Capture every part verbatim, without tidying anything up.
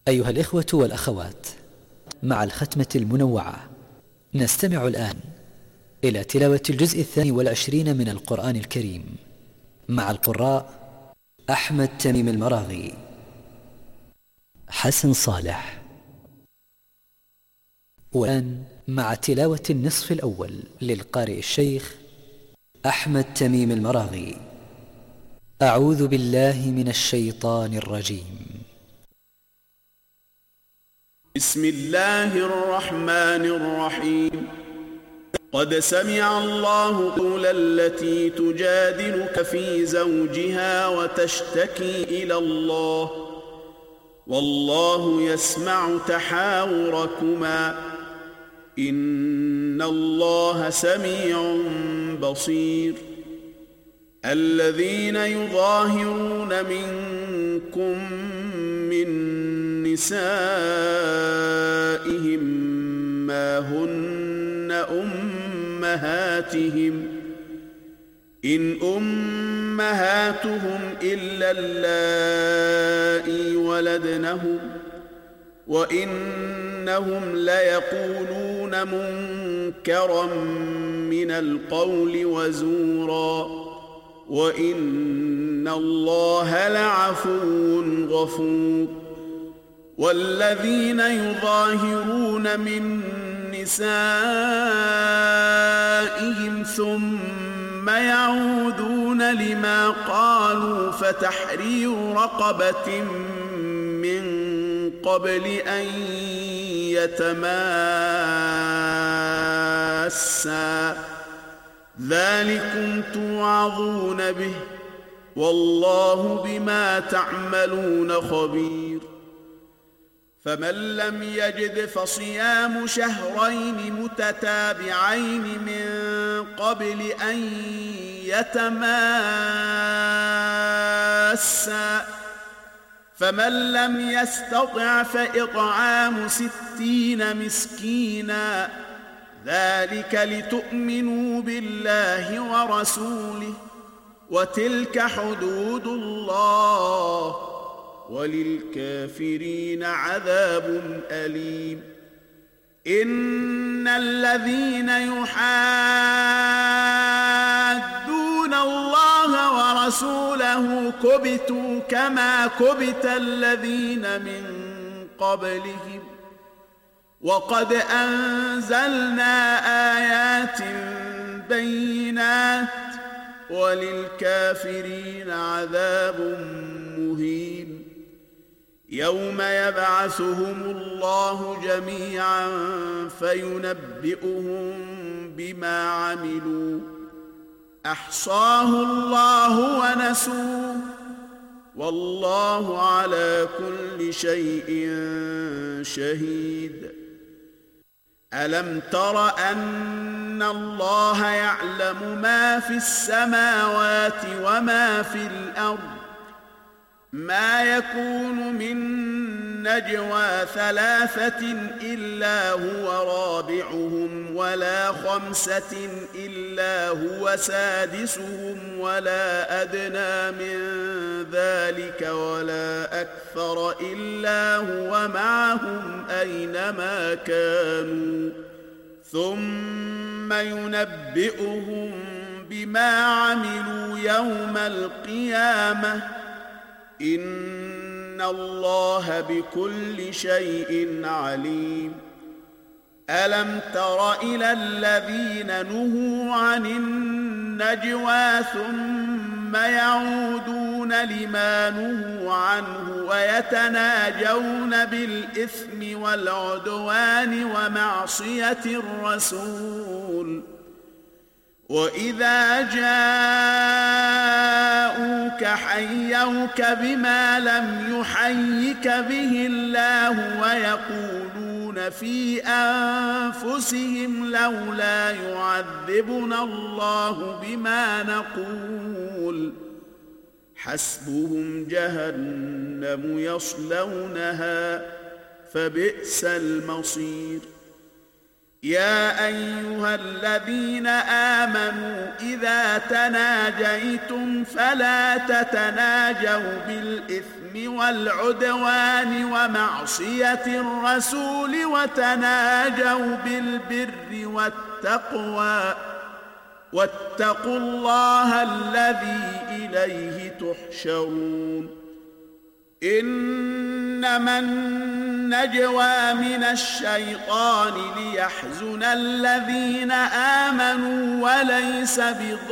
أيها الإخوة والأخوات، مع الختمة المنوعة نستمع الآن إلى تلاوة الجزء الثاني والعشرين من القرآن الكريم مع القراء أحمد تميم المراغي، حسن صالح. والآن مع تلاوة النصف الأول للقارئ الشيخ أحمد تميم المراغي. أعوذ بالله من الشيطان الرجيم. بسم الله الرحمن الرحيم. قد سمع الله قول التي تجادلك في زوجها وتشتكي إلى الله والله يسمع تحاوركما إن الله سميع بصير. الذين يظاهرون منكم من نسائهم ما هن أمهاتهم إن أمهاتهم إلا اللائي ولدنهم وإنهم ليقولون منكرا من القول وزورا وإن الله لعفو غفور. والذين يظاهرون من نسائهم ثم يعودون لما قالوا فتحرير رقبة من قبل أن يتماسا ذلكم توعظون به والله بما تعملون خبير. فمن لم يجد فصيام شهرين متتابعين من قبل أن يتماسا فمن لم يستطع فإطعام ستين مسكينا ذلك لتؤمنوا بالله ورسوله وتلك حدود الله وللكافرين عذاب أليم. إن الذين يحادون الله ورسوله كبتوا كما كبت الذين من قبلهم وقد أنزلنا آيات بينات وللكافرين عذاب مهين. يوم يبعثهم الله جميعا فينبئهم بما عملوا أحصاه الله ونسوه والله على كل شيء شهيد. ألم تر أن الله يعلم ما في السماوات وما في الأرض ما يكون من نجوى ثلاثة إلا هو رابعهم ولا خمسة إلا هو سادسهم ولا أدنى من ذلك ولا أكثر إلا هو معهم أينما كانوا ثم ينبئهم بما عملوا يوم القيامة إن الله بكل شيء عليم. ألم تر إلى الذين نهوا عن النجوى ثم يعودون لما نهوا عنه ويتناجون بالإثم والعدوان ومعصية الرسول وإذا جاءوك حيوك بما لم يحيك به الله ويقولون في أنفسهم لولا يعذبنا الله بما نقول حسبهم جهنم يصلونها فبئس المصير. يا أيها الذين آمنوا إذا تناجيتم فلا تتناجوا بالإثم والعدوان ومعصية الرسول وتناجوا بالبر والتقوى واتقوا الله الذي إليه تحشرون إنما النجوى من الشيطان ليحزن الذين آمنوا وليس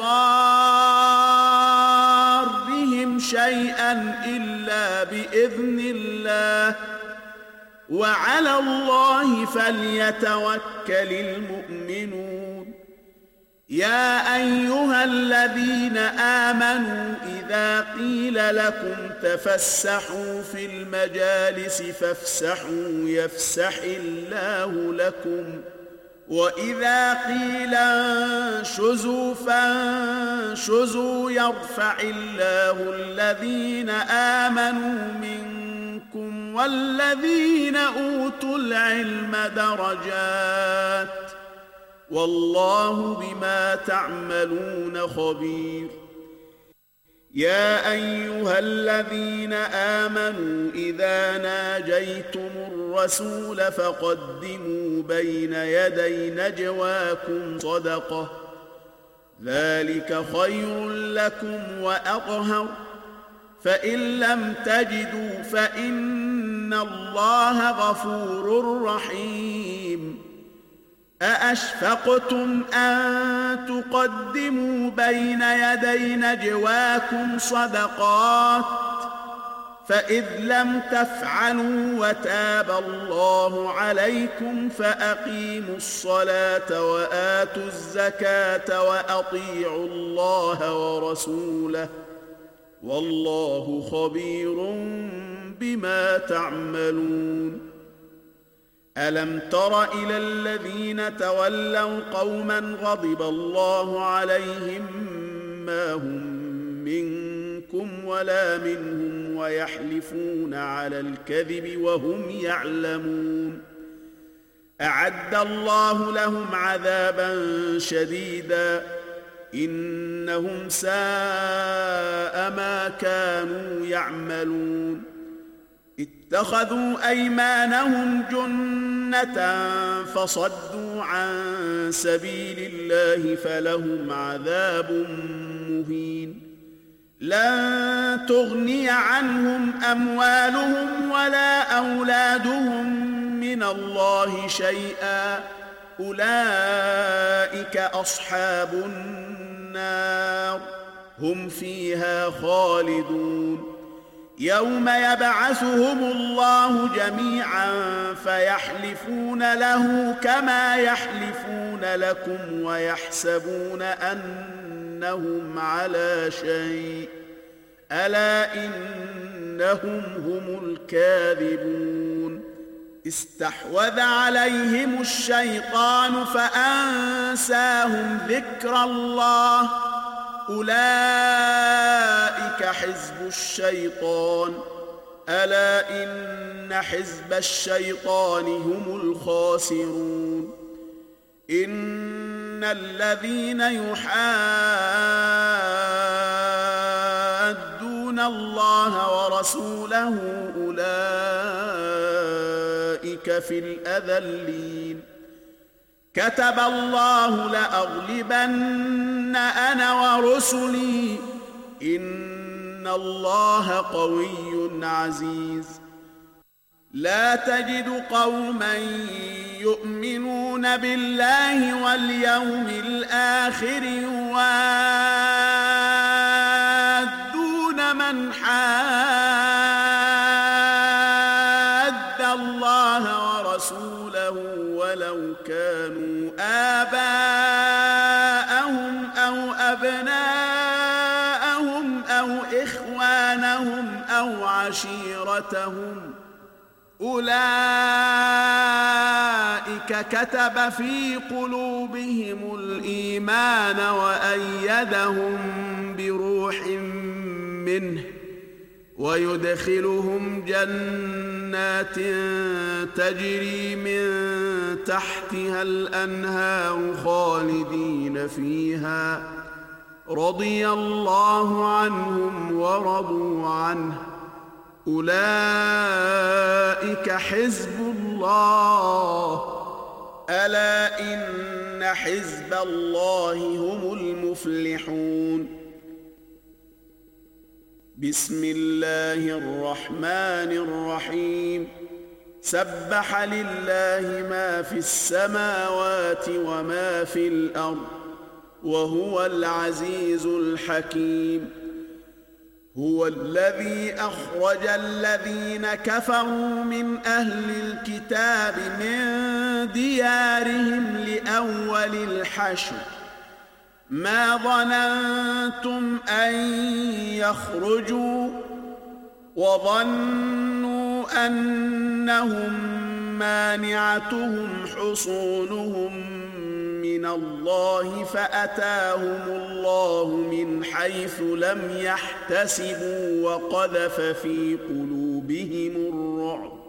بضارهم شيئا إلا بإذن الله وعلى الله فليتوكل المؤمنون يا أيها الذين آمنوا إذا قيل لكم تفسحوا في المجالس فافسحوا يفسح الله لكم وإذا قيل انشزوا فانشزوا يرفع الله الذين آمنوا منكم والذين أوتوا العلم درجات والله بما تعملون خبير يا أيها الذين آمنوا إذا ناجيتم الرسول فقدموا بين يدي نجواكم صدقة ذلك خير لكم وأطهر فإن لم تجدوا فإن الله غفور رحيم أأشفقتم أن تقدموا بين يدي نجواكم صدقات فإذ لم تفعلوا وتاب الله عليكم فأقيموا الصلاة وآتوا الزكاة وأطيعوا الله ورسوله والله خبير بما تعملون ألم تر إلى الذين تولوا قوما غضب الله عليهم ما هم منكم ولا منهم ويحلفون على الكذب وهم يعلمون أعد الله لهم عذابا شديدا إنهم ساء ما كانوا يعملون اتخذوا أيمانهم جنة فصدوا عن سبيل الله فلهم عذاب مهين لن تغني عنهم أموالهم ولا أولادهم من الله شيئا أولئك أصحاب النار هم فيها خالدون يوم يبعثهم الله جميعا فيحلفون له كما يحلفون لكم ويحسبون أنهم على شيء ألا إنهم هم الكاذبون استحوذ عليهم الشيطان فأنساهم ذكر الله أولئك حزب الشيطان ألا إن حزب الشيطان هم الخاسرون إن الذين يحادون الله ورسوله أولئك في الأذلين كتب الله لأغلبن أنا ورسلي إن الله قوي عزيز لا تجد قوما يؤمنون بالله واليوم الآخر يوادون من حاد الله ورسوله ولو كانوا آباءهم أو أبناءهم أو إخوانهم أو عشيرتهم أولئك كتب في قلوبهم الإيمان وأيدهم بروح منه ويدخلهم جنات تجري من تحتها الأنهار خالدين فيها رضي الله عنهم ورضوا عنه أولئك حزب الله ألا إن حزب الله هم المفلحون. بسم الله الرحمن الرحيم. سبح لله ما في السماوات وما في الأرض وهو العزيز الحكيم. هو الذي أخرج الذين كفروا من أهل الكتاب من ديارهم لأول الحشر ما ظننتم أن يخرجوا وظنوا أنهم مانعتهم حصونهم من الله فأتاهم الله من حيث لم يحتسبوا وقذف في قلوبهم الرعب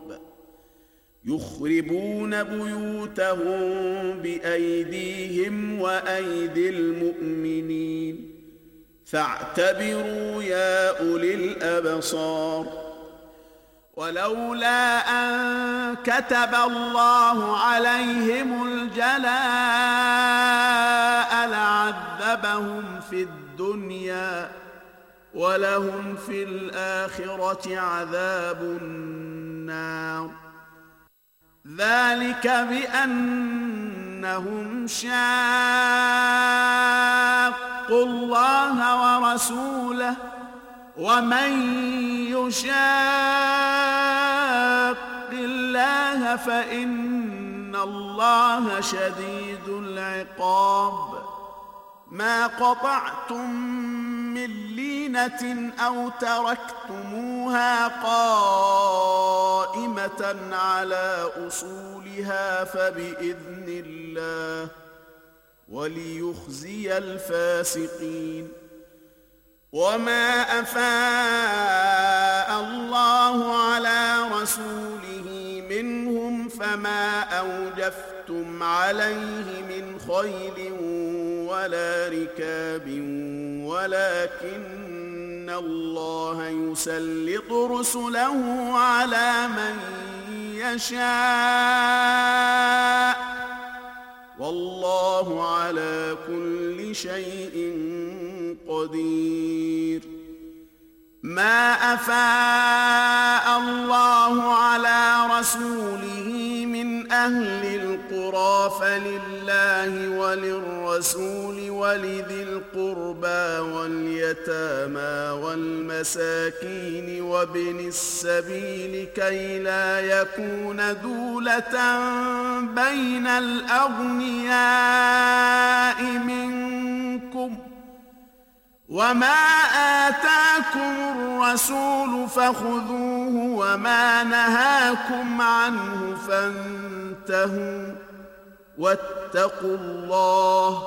يخربون بيوتهم بأيديهم وأيدي المؤمنين فاعتبروا يا أولي الأبصار. ولولا أن كتب الله عليهم الجلاء لعذبهم في الدنيا ولهم في الآخرة عذاب النار ذلك بأنهم شاقوا الله ورسوله ومن يشاق الله فإن الله شديد العقاب. ما قطعتم من لينة أو تركتموها قائمة على أصولها فبإذن الله وليخزي الفاسقين. وما أفاء الله على رسوله منهم فما أوجفتم عليه من خيل ولا ركاب ولكن الله يسلط رسله على من يشاء والله على كل شيء قدير. ما أفاء الله على رسوله من أهل القرى فلله وللرسول ولذي القربى واليتامى والمساكين وابن السبيل كي لا يكون دولة بين الأغنياء منكم وما آتاكم الرسول فخذوه وما نهاكم عنه فانتهوا واتقوا الله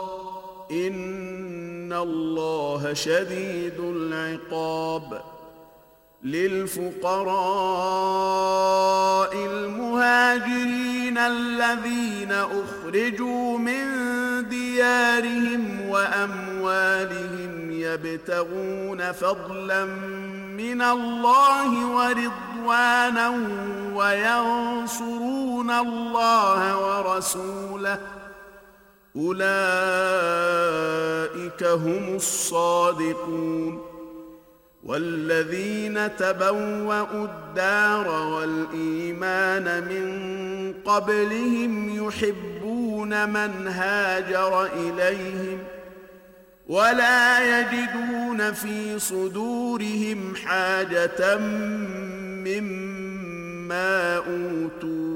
إن الله شديد العقاب. للفقراء المهاجرين الذين أخرجوا من ديارهم وأموالهم يبتغون فضلا من الله ورضوانا وينصرون الله ورسوله أولئك هم الصادقون. والذين تبوأوا الدار والإيمان من قبلهم يحبون من هاجر إليهم ولا يجدون في صدورهم حاجة مما أوتوا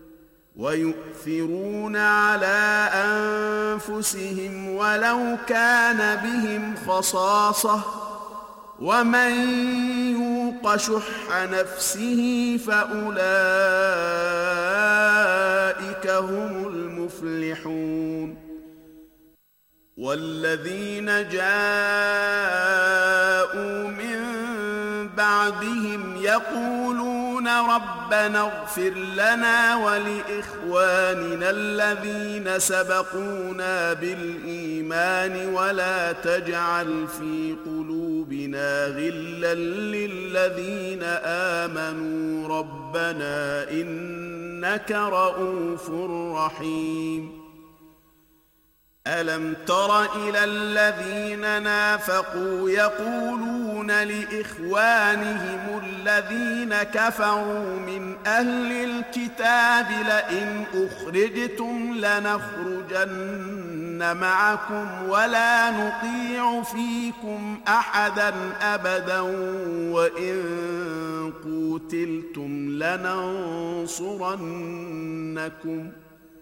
ويؤثرون على أنفسهم ولو كان بهم خصاصة ومن يوق شح نفسه فأولئك هم المفلحون. والذين جاءوا من بعدهم يقولون ربنا اغفر لنا ولإخواننا الذين سبقونا بالإيمان ولا تجعل في قلوبنا غلا للذين آمنوا ربنا إنك رؤوف رحيم. ألم تر إلى الذين نافقوا يقولون لإخوانهم الذين كفروا من أهل الكتاب لئن أخرجتم لنخرجن معكم ولا نطيع فيكم أحدا أبدا وإن قوتلتم لننصرنكم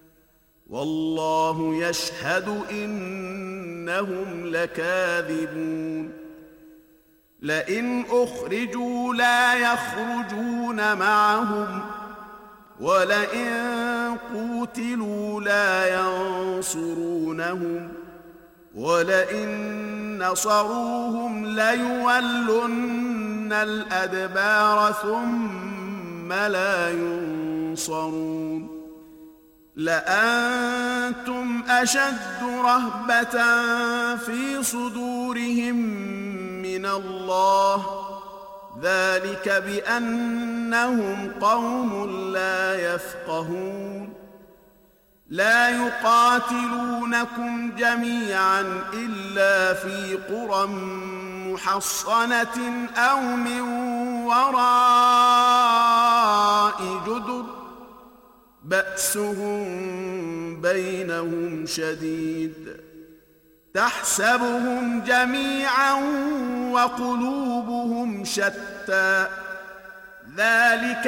والله يشهد إنهم لكاذبون. لئن أخرجوا لا يخرجون معهم ولئن قوتلوا لا ينصرونهم ولئن نصروهم ليولن الأدبار ثم لا ينصرون. لأنتم أشد رهبة في صدورهم من الله ذلك بأنهم قوم لا يفقهون. لا يقاتلونكم جميعا إلا في قرى محصنة أو من وراء جدر بأسهم بينهم شديد تحسبهم جميعا وقلوبهم شتى ذلك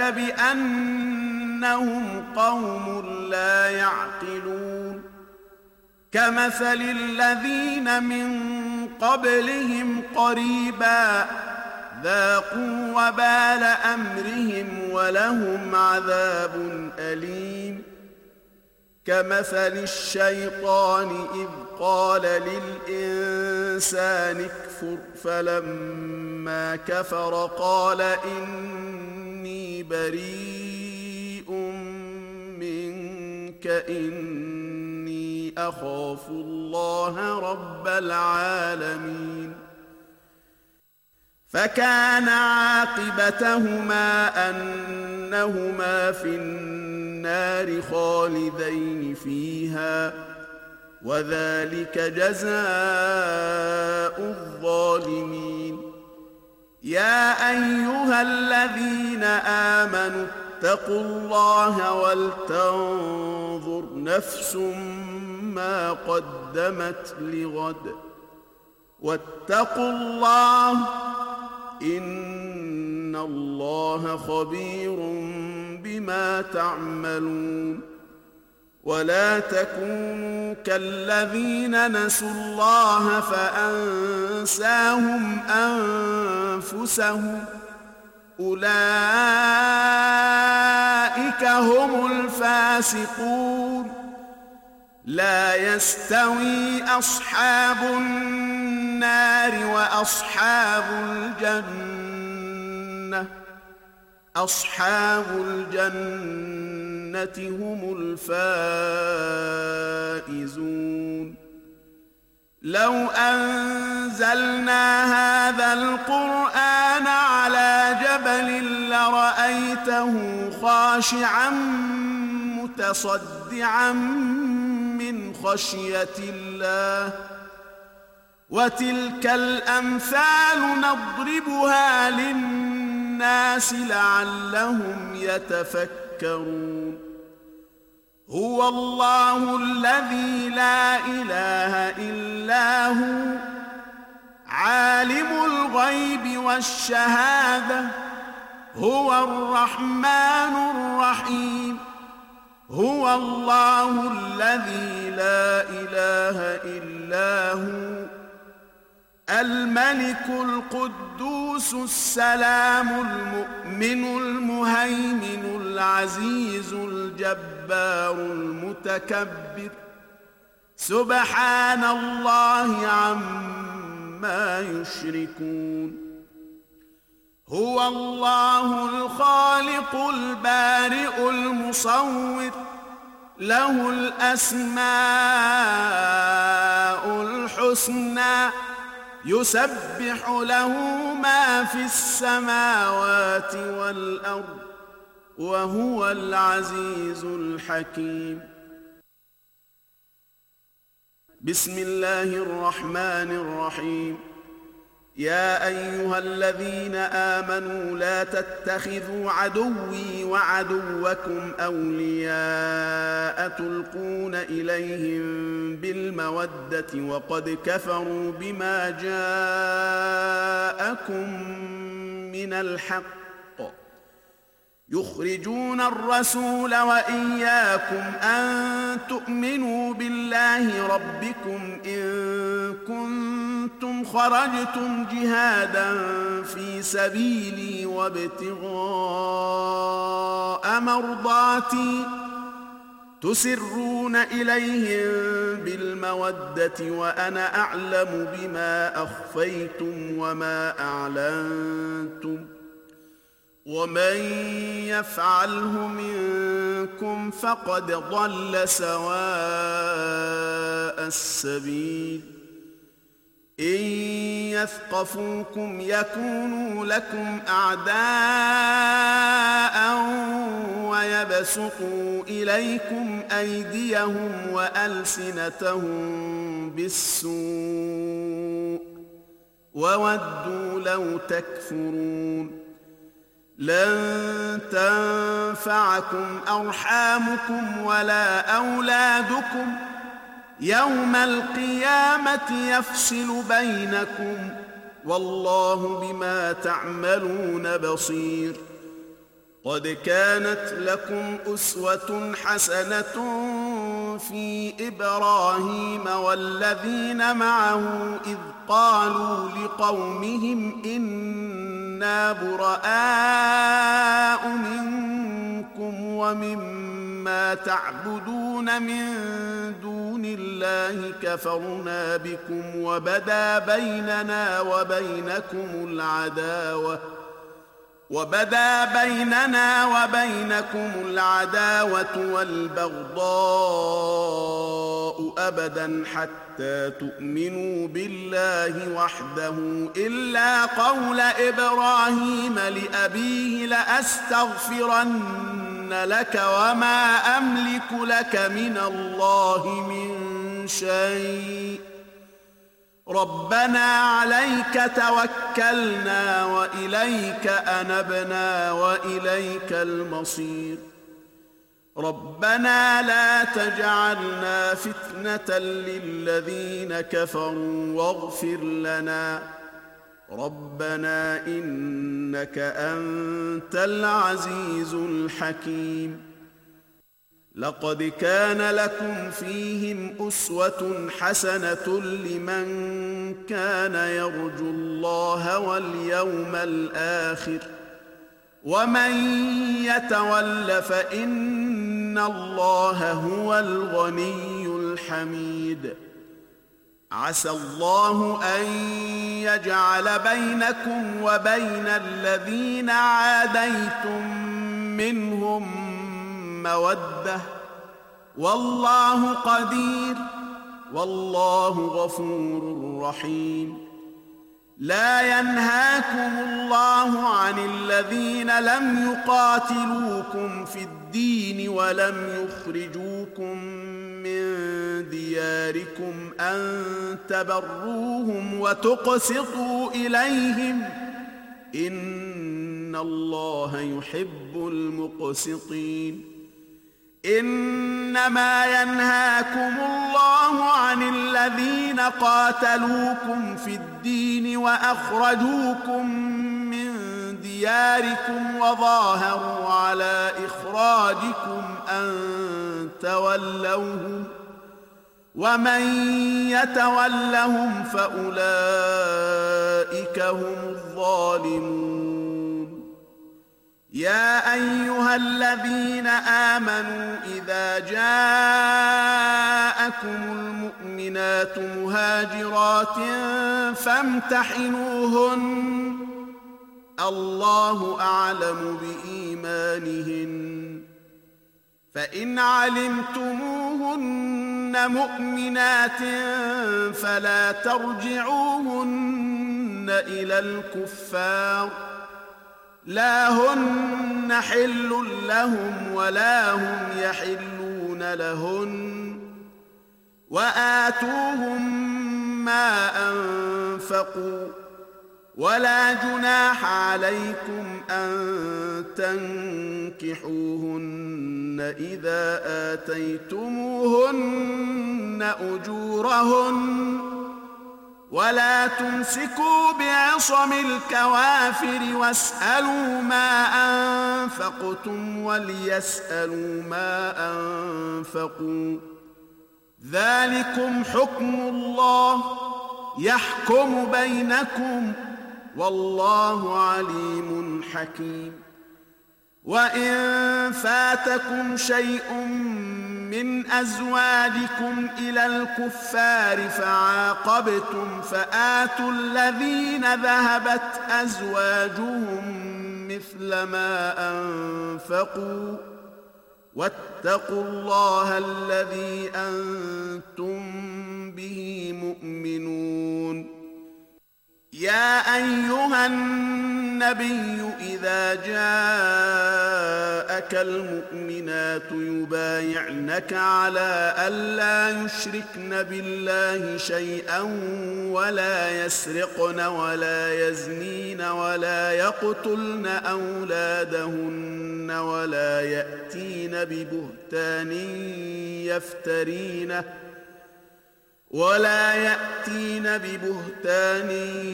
بأنهم قوم لا يعقلون. كمثل الذين من قبلهم قريبا ذاقوا وبال أمرهم ولهم عذاب أليم. كمثل الشيطان إذ قال للإنسان اكفر فلما كفر قال إني بريء منك إني أخاف الله رب العالمين. فكان عاقبتهما أنهما في النار خالدين فيها وذلك جزاء الظالمين. يا أيها الذين آمنوا اتقوا الله ولتنظر نفس ما قدمت لغد واتقوا الله إن الله خبير بما تعملون. ولا تكونوا كالذين نسوا الله فأنساهم أنفسهم أولئك هم الفاسقون. لا يستوي أصحاب النار وأصحاب الجنة أصحاب الجنة هم الفائزون. لو أنزلنا هذا القرآن على جبل لرأيته خاشعا متصدعا من خشية الله وتلك الأمثال نضربها للناس لعلهم يتفكرون. هو الله الذي لا إله إلا هو عالم الغيب والشهادة هو الرحمن الرحيم. هو الله الذي لا إله إلا هو الملك القدوس السلام المؤمن المهيمن العزيز الجبار المتكبر سبحان الله عما يشركون. هو الله الخالق البارئ المصور له الأسماء الحسنى يسبح له ما في السماوات والأرض وهو العزيز الحكيم. بسم الله الرحمن الرحيم. يا أيها الذين آمنوا لا تتخذوا عدوي وعدوكم أولياء تلقون إليهم بالمودة وقد كفروا بما جاءكم من الحق يخرجون الرسول وإياكم أن تؤمنوا بالله ربكم إن كنتم خرجتم جهادا في سبيلي وابتغاء مرضاتي تسرون إليهم بالمودة وأنا أعلم بما أخفيتم وما أعلنتم ومن يفعله منكم فقد ضل سواء السبيل. إن يثقفوكم يكونوا لكم أعداء ويبسطوا إليكم أيديهم وألسنتهم بالسوء وودوا لو تكفرون. لن تنفعكم أرحامكم ولا أولادكم يوم القيامة يفصل بينكم والله بما تعملون بصير. قد كانت لكم أسوة حسنة في إبراهيم والذين معه إذ قالوا لقومهم إنا براء منكم ومما تعبدون من دون الله كفرنا بكم وبدا بيننا وبينكم العداوة وبدا بيننا وبينكم العداوة والبغضاء أبدا حتى تؤمنوا بالله وحده إلا قول إبراهيم لأبيه لأستغفرن لك وما أملك لك من الله من شيء ربنا عليك توكلنا وإليك أنبنا وإليك المصير. ربنا لا تجعلنا فتنة للذين كفروا واغفر لنا ربنا إنك أنت العزيز الحكيم. لقد كان لكم فيهم أسوة حسنة لمن كان يرجو الله واليوم الآخر ومن يتول فإن الله هو الغني الحميد. عسى الله أن يجعل بينكم وبين الذين عاديتم منهم مودة والله قدير والله غفور رحيم. لا ينهاكم الله عن الذين لم يقاتلوكم في الدين ولم يخرجوكم من دياركم أن تبروهم وتقسطوا إليهم إن الله يحب المقسطين. إنما ينهاكم الله عن الذين قاتلوكم في الدين وأخرجوكم من دياركم وظاهروا على إخراجكم أن تولوهم ومن يتولهم فأولئك هم الظالمون. يا أيها الذين آمنوا إذا جاءكم المؤمنات مهاجرات فامتحنوهن الله أعلم بإيمانهن فإن علمتموهن مؤمنات فلا ترجعوهن إلى الكفار لا هن حل لهم ولا هم يحلون لهن وآتوهم ما أنفقوا ولا جناح عليكم أن تنكحوهن إذا آتيتموهن أجورهن ولا تمسكوا بعصم الكوافر واسألوا ما أنفقتم وليسألوا ما أنفقوا ذلكم حكم الله يحكم بينكم والله عليم حكيم وإن فاتكم شيء من أزواجكم إلى الكفار فعاقبتم فآتوا الذين ذهبت أزواجهم مثل ما أنفقوا واتقوا الله الذي أنتم به مؤمنون يا أيها النبي إذا جاءك المؤمنات يبايعنك على ألا يشركن بالله شيئا ولا يسرقن ولا يزنين ولا يقتلن أولادهن ولا يأتين ببهتان يفترينه ولا يأتين ببهتان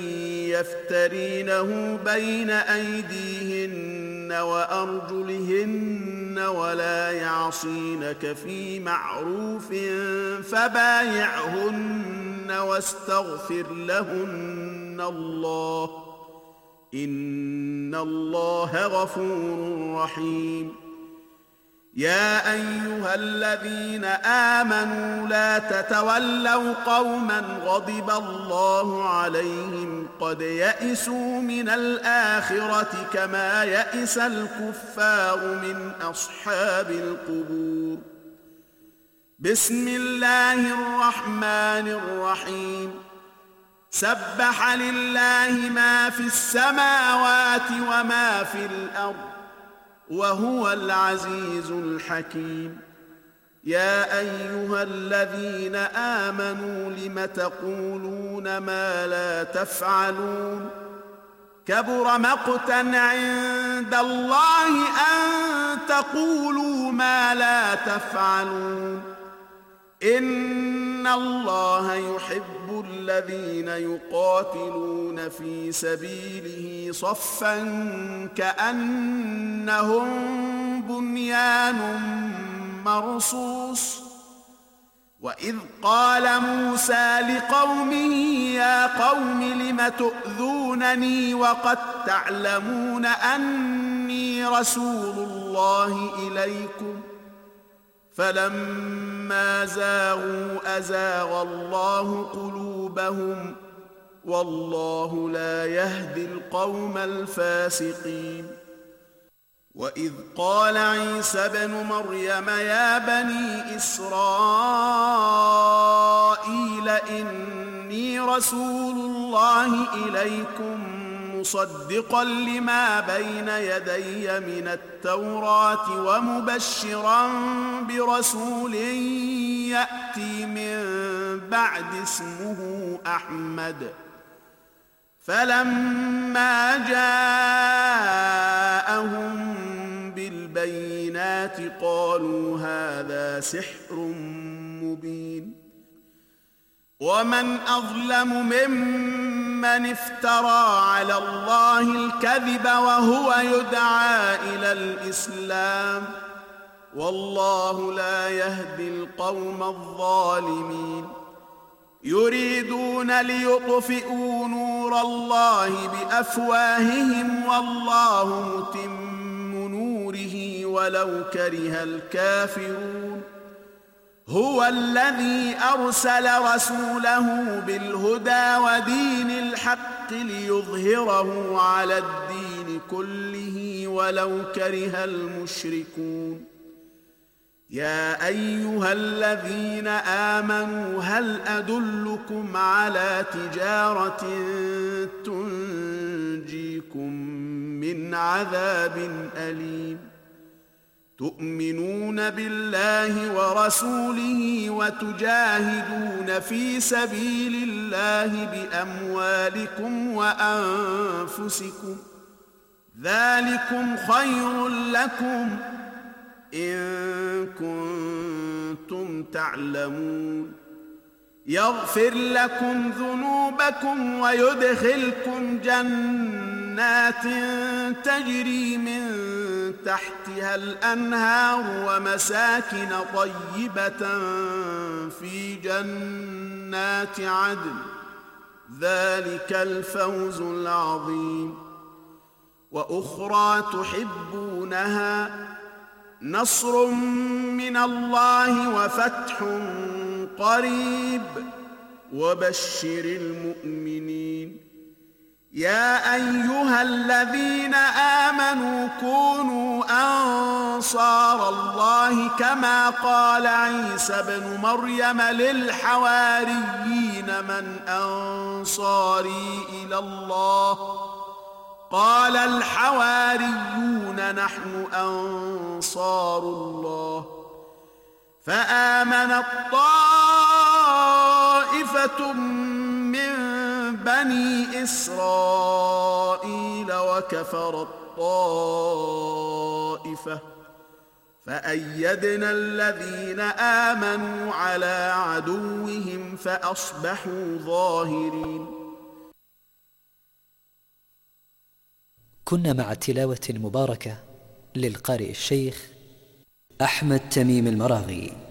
يفترينه بين أيديهن وأرجلهن ولا يعصينك في معروف فبايعهن واستغفر لهن الله إن الله غفور رحيم يا أيها الذين آمنوا لا تتولوا قوما غضب الله عليهم قد يئسوا من الآخرة كما يئس الكفار من أصحاب القبور بسم الله الرحمن الرحيم سبح لله ما في السماوات وما في الأرض وهو العزيز الحكيم يا أيها الذين آمنوا لم تقولون ما لا تفعلون كبر مقتا عند الله أن تقولوا ما لا تفعلون إن الله يحب الذين يقاتلون في سبيله صفا كأنهم بنيان مرصوص وإذ قال موسى لقومه يا قوم لم تؤذونني وقد تعلمون أني رسول الله إليكم فلما زاغوا أزاغ الله قلوبهم والله لا يهدي القوم الفاسقين وإذ قال عيسى ابن مريم يا بني إسرائيل إني رسول الله إليكم مصدقا لما بين يدي من التوراة ومبشرا برسول يأتي من بعد اسمه أحمد فلما جاءهم بالبينات قالوا هذا سحر مبين ومن أظلم ممن افترى على الله الكذب وهو يدعى إلى الإسلام والله لا يهدي القوم الظالمين يريدون ليطفئوا نور الله بأفواههم والله متم نوره ولو كره الكافرون هو الذي أرسل رسوله بالهدى ودين الحق ليظهره على الدين كله ولو كره المشركون يا أيها الذين آمنوا هل أدلكم على تجارة تنجيكم من عذاب أليم تؤمنون بالله ورسوله وتجاهدون في سبيل الله بأموالكم وأنفسكم ذلكم خير لكم إن كنتم تعلمون يغفر لكم ذنوبكم ويدخلكم جنات تجري من تحتها الأنهار ومساكن طيبة في جنات عدن ذلك الفوز العظيم وأخرى تحبونها نصر من الله وفتح قريب وبشر المؤمنين يا أيها الذين آمنوا كونوا أنصار الله كما قال عيسى بن مريم للحواريين من أنصاري إلى الله قال الحواريون نحن أنصار الله فآمنت طائفة من بني إسرائيل وكفرت طائفة فأيدنا الذين آمنوا على عدوهم فأصبحوا ظاهرين. كنا مع التلاوة المباركة للقارئ الشيخ أحمد تميم المراغي.